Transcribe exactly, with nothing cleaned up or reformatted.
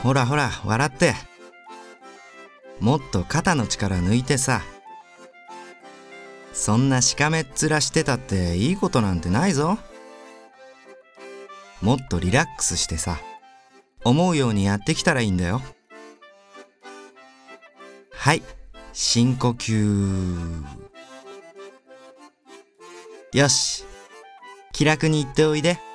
ほらほら、笑って。もっと肩の力抜いてさ。そんなしかめっ面してたっていいことなんてないぞ。もっとリラックスしてさ、思うようにやってきたらいいんだよ。はい、深呼吸。よし、気楽に言っておいで。